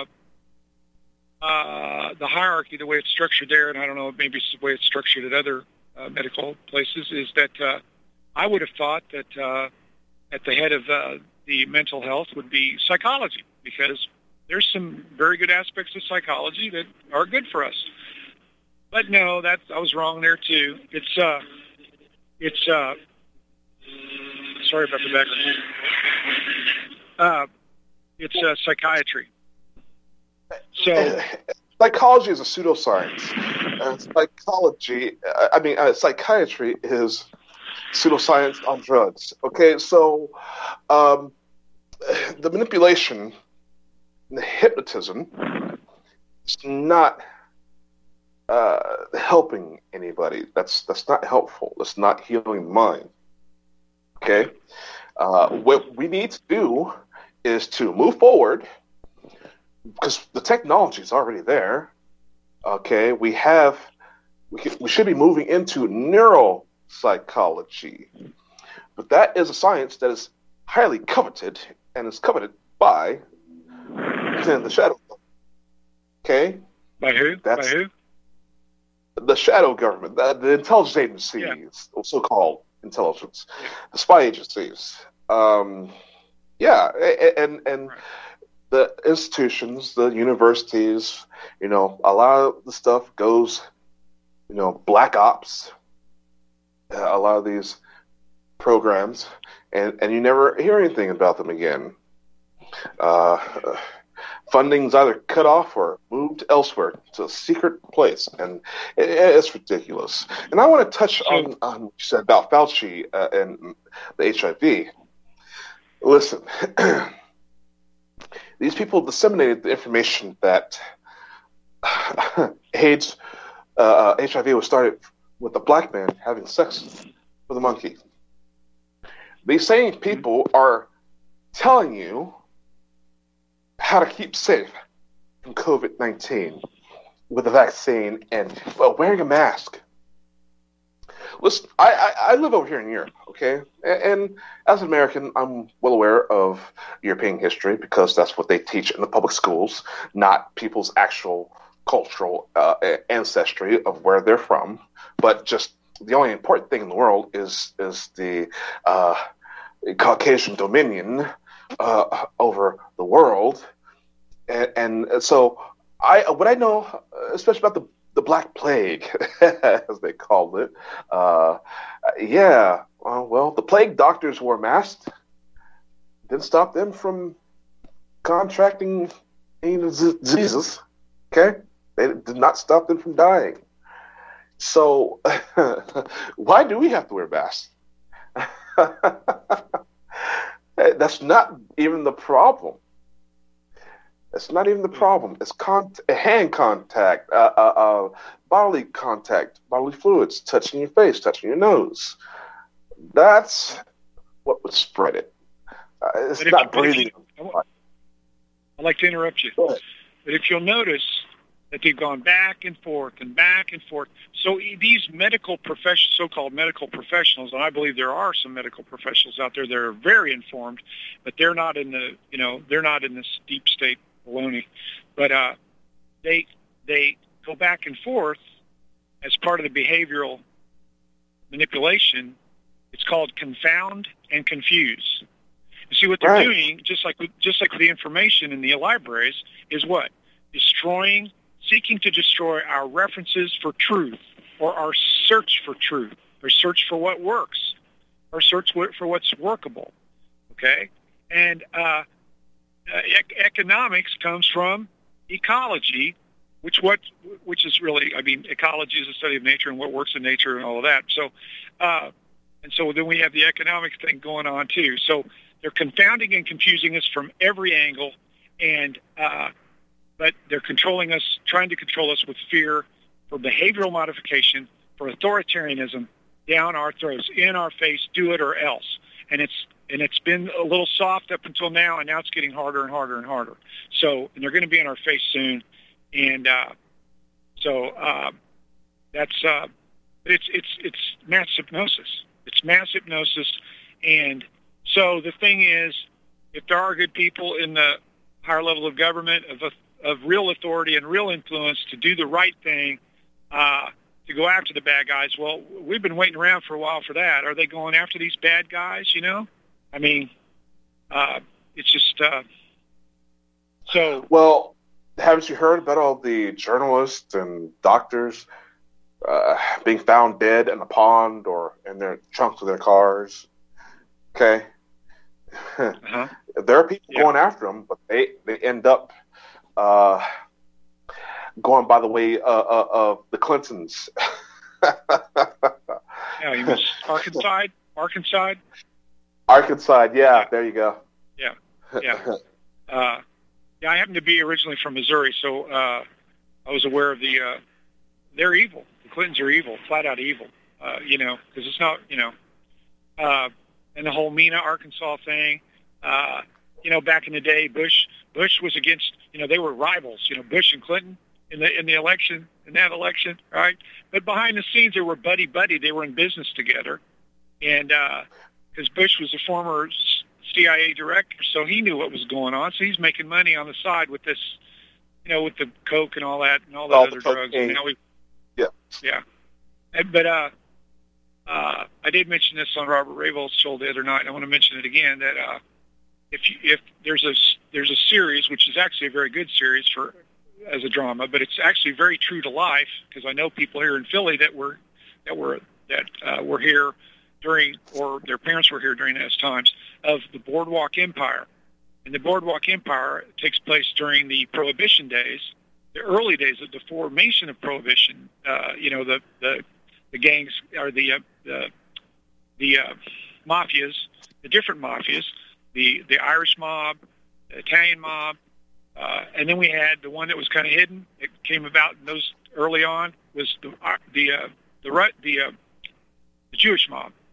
Uh, the hierarchy, the way it's structured there, and I don't know, maybe it's the way it's structured at other uh, medical places, is that uh, I would have thought that uh, at the head of uh, the mental health would be psychology, because there's some very good aspects of psychology that are good for us. But no, that's I was wrong there too. It's uh, it's uh, sorry about the background. Uh, it's uh, psychiatry. So, psychology is a pseudoscience. And psychology, I mean, uh, psychiatry is pseudoscience on drugs. Okay, so um, the manipulation, the hypnotism, is not uh, helping anybody. That's that's not helpful. That's not healing the mind. Okay, uh, what we need to do is to move forward. Because the technology is already there, okay? We have, we, can, we should be moving into neuropsychology, but that is a science that is highly coveted and is coveted by the shadow. Okay? By who? That's by who? The shadow government, the, the intelligence agencies, yeah. so-called intelligence, yeah. the spy agencies. Um, yeah, and and. Right. The institutions, the universities, you know, a lot of the stuff goes, you know, black ops, uh, a lot of these programs, and, and you never hear anything about them again. Uh, funding's either cut off or moved elsewhere to a secret place, and it, it's ridiculous. And I want to touch on, on what you said about Fauci uh, and the H I V. Listen. These people disseminated the information that AIDS, uh, H I V was started with a black man having sex for the monkey. These same people are telling you how to keep safe from COVID nineteen with a vaccine and, well, wearing a mask. Listen, I, I, I live over here in Europe, okay? And, and as an American, I'm well aware of European history because that's what they teach in the public schools, not people's actual cultural uh, ancestry of where they're from. But just the only important thing in the world is is the uh, Caucasian dominion uh, over the world. And, and so I what I know, especially about the the Black Plague, as they called it, uh, yeah, uh, well, the plague doctors wore masks. Didn't stop them from contracting any diseases, okay? They did not stop them from dying. So why do we have to wear masks? That's not even the problem. It's not even the problem. It's con- hand contact, uh, uh, uh, bodily contact, bodily fluids, touching your face, touching your nose. That's what would spread it. Uh, it's but not if, breathing. If you, I'd like to interrupt you. But if you'll notice that they've gone back and forth and back and forth. So these medical professionals, so-called medical professionals, and I believe there are some medical professionals out there that are very informed, but they're not in the, you know, they're not in this deep state baloney. But uh, they they go back and forth as part of the behavioral manipulation. It's called confound and confuse. You see what they're right. doing, just like just like with the information in the libraries, is what? Destroying, seeking to destroy our references for truth, or our search for truth, or search for what works, or search for what's workable. Okay, and uh, uh, ec- economics comes from ecology, which what which is really, I mean, ecology is the study of nature and what works in nature and all of that. So, uh, and so then we have the economics thing going on too. So they're confounding and confusing us from every angle, and uh, but they're controlling us, trying to control us with fear, for behavioral modification, for authoritarianism, down our throats, in our face, do it or else. And it's and it's been a little soft up until now, and now it's getting harder and harder and harder. So, and they're going to be in our face soon, and uh, so uh, that's uh, it's it's it's mass hypnosis. It's mass hypnosis, and so the thing is, if there are good people in the higher level of government, of of real authority and real influence to do the right thing, uh, to go after the bad guys, well, we've been waiting around for a while for that. Are they going after these bad guys, you know? I mean, uh, it's just... Uh, so... Well, haven't you heard about all the journalists and doctors uh, being found dead in a pond or in their trunks of their cars? Okay? Uh-huh. There are people yeah. going after them, but they, they end up uh, going by the way uh, uh, of the Clintons. Yeah, you miss Arkansas? Arkansas? Arkansas, yeah, there you go. Yeah, yeah. Uh, yeah, I happen to be originally from Missouri, so uh, I was aware of the, uh, they're evil. The Clintons are evil, flat out evil, uh, you know, because it's not, you know, uh, and the whole Mena, Arkansas thing, uh, you know, back in the day, Bush Bush was against, you know, they were rivals, you know, Bush and Clinton in the in the election, in that election, right? But behind the scenes, they were buddy-buddy. They were in business together. And because uh, Bush was a former C I A director, so he knew what was going on. So he's making money on the side with this, you know, with the coke and all that and all that all other drugs. And now we, yeah. Yeah. And, but uh, uh, I did mention this on Robert Ravol's show the other night, and I want to mention it again, that uh, if you, if there's a there's a series, which is actually a very good series for as a drama, but it's actually very true to life, because I know people here in Philly that were that were that uh, were here during, or their parents were here during those times, of the Boardwalk Empire. And the Boardwalk Empire takes place during the Prohibition days, the early days of the formation of Prohibition. Uh, you know, the, the the gangs, or the uh, the the uh, mafias, the different mafias, the the Irish mob, the Italian mob, uh, and then we had the one that was kind of hidden. It came about in those early on, was the uh, the uh, the the, uh, the Jewish mob.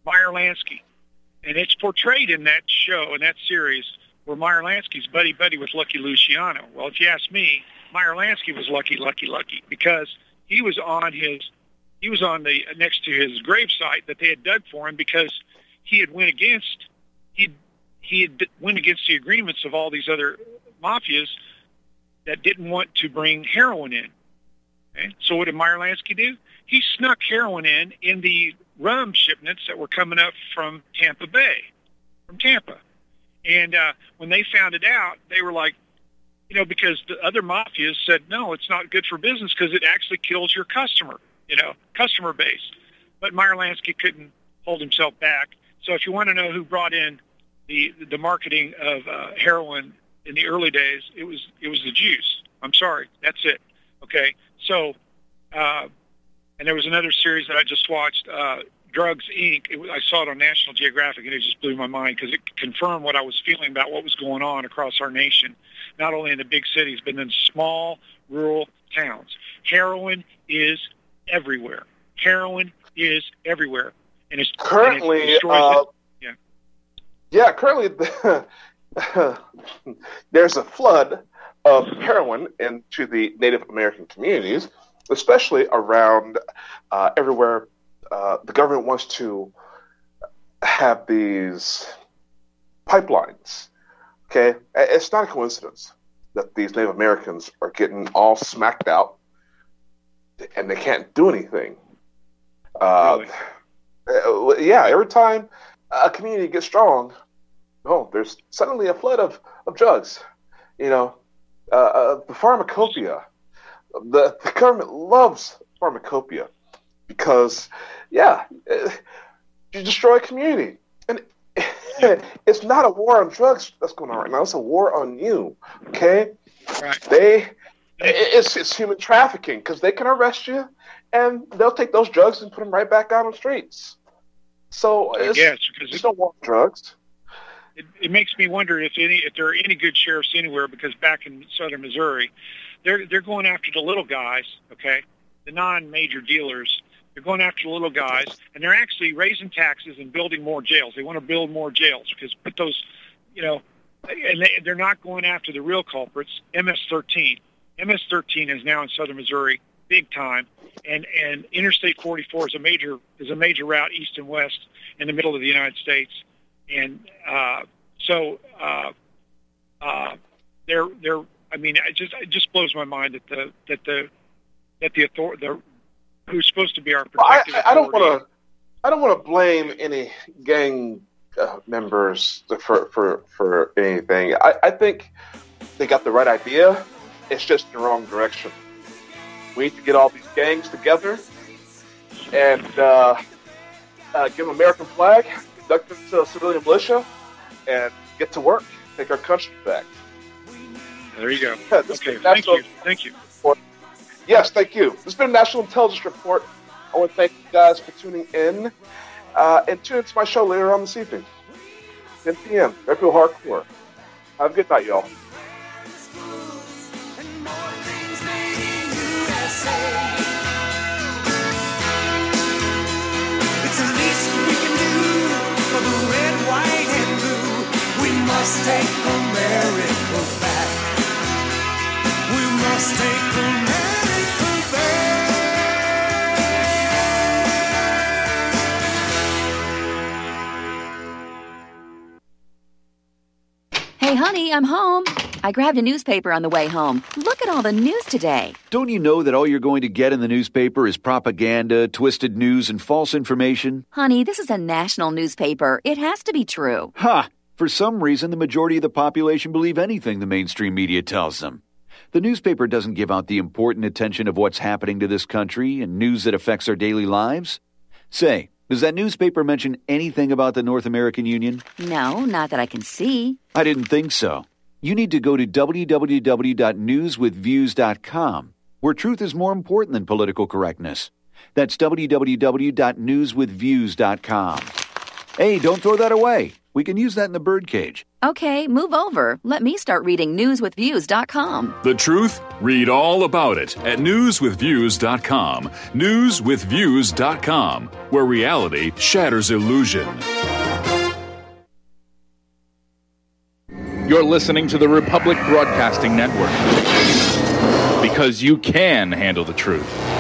Meyer Lansky. And it's portrayed in that show, in that series, where Meyer Lansky's buddy-buddy with Lucky Luciano. Well, if you ask me, Meyer Lansky was lucky, lucky, lucky, because he was on his, he was on the next to his gravesite that they had dug for him because he had went against, he he had went against the agreements of all these other mafias that didn't want to bring heroin in. Okay? So what did Meyer Lansky do? He snuck heroin in in the rum shipments that were coming up from Tampa Bay, from Tampa. And uh, when they found it out, they were like, you know, because the other mafias said, no, it's not good for business because it actually kills your customer, you know, customer base. But Meyer Lansky couldn't hold himself back. So if you want to know who brought in the the marketing of uh, heroin in the early days, it was it was the Jews. I'm sorry, that's it. Okay, so uh, and there was another series that I just watched, uh, Drugs Incorporated. It was, I saw it on National Geographic, and it just blew my mind because it confirmed what I was feeling about what was going on across our nation, not only in the big cities but in small rural towns. Heroin is everywhere. Heroin is everywhere, and it's currently. And it uh, it. Yeah. Yeah, currently there's a flood of heroin into the Native American communities, especially around uh, everywhere uh, the government wants to have these pipelines. Okay, it's not a coincidence that these Native Americans are getting all smacked out and they can't do anything. Uh, really? Yeah, every time a community gets strong, oh, there's suddenly a flood of, of drugs. You know, uh, uh, the pharmacopoeia. The, the government loves pharmacopoeia because, yeah, you destroy a community. And it's not a war on drugs that's going on right now. It's a war on you, okay? Right. They, it's, it's human trafficking because they can arrest you and they'll take those drugs and put them right back out on the streets. So it's, yes, because it's no war on drugs. It, it makes me wonder if any if there are any good sheriffs anywhere, because back in southern Missouri, they're they're going after the little guys, okay, the non-major dealers. They're going after the little guys, and they're actually raising taxes and building more jails. They want to build more jails because put those, you know, and they, they're not going after the real culprits. M S thirteen, M S thirteen is now in southern Missouri, big time, and and Interstate forty-four is a major is a major route east and west in the middle of the United States. And uh, so uh, uh, they're they're. I mean, it just it just blows my mind that the that the that the authority, the who's supposed to be our protective I, I, I don't want to I don't want to blame any gang uh, members for for for anything. I, I think they got the right idea. It's just the wrong direction. We need to get all these gangs together and uh, uh, give them an American flag. Conduct them to a civilian militia and get to work, take our country back. There you go. Yeah, okay, thank you. Thank you. Report. Yes, thank you. This has been a National Intelligence Report. I want to thank you guys for tuning in. Uh, and tune into my show later on this evening, ten p.m. Redfield Hardcore. Have a good night, y'all. It's the least we can do for the red, white, and blue. We must take America back. We must take America back. Hey, honey, I'm home. I grabbed a newspaper on the way home. Look at all the news today. Don't you know that all you're going to get in the newspaper is propaganda, twisted news, and false information? Honey, this is a national newspaper. It has to be true. Ha! For some reason, the majority of the population believe anything the mainstream media tells them. The newspaper doesn't give out the important attention of what's happening to this country and news that affects our daily lives. Say, does that newspaper mention anything about the North American Union? No, not that I can see. I didn't think so. You need to go to w w w dot news with views dot com, where truth is more important than political correctness. That's w w w dot news with views dot com. Hey, don't throw that away. We can use that in the birdcage. Okay, move over. Let me start reading news with views dot com. The truth? Read all about it at news with views dot com. news with views dot com, where reality shatters illusion. You're listening to the Republic Broadcasting Network. Because you can handle the truth.